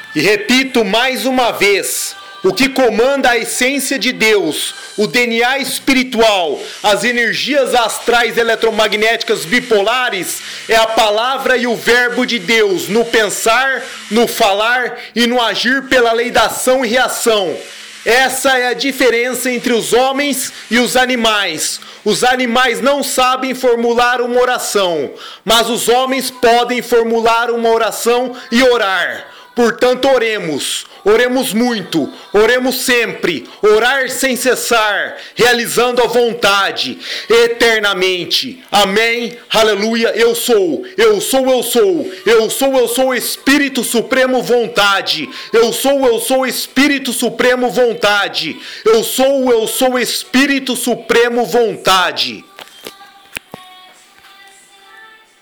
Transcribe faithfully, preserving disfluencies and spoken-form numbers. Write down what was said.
E repito mais uma vez, o que comanda a essência de Deus, o D N A espiritual, as energias astrais eletromagnéticas bipolares, é a palavra e o verbo de Deus no pensar, no falar e no agir pela lei da ação e reação. Essa é a diferença entre os homens e os animais. Os animais não sabem formular uma oração, mas os homens podem formular uma oração e orar. Portanto, oremos, oremos muito, oremos sempre, orar sem cessar, realizando a vontade, eternamente. Amém, aleluia, eu sou, eu sou, eu sou, eu sou, eu sou Espírito Supremo Vontade, eu sou, eu sou Espírito Supremo Vontade, eu sou, eu sou Espírito Supremo Vontade.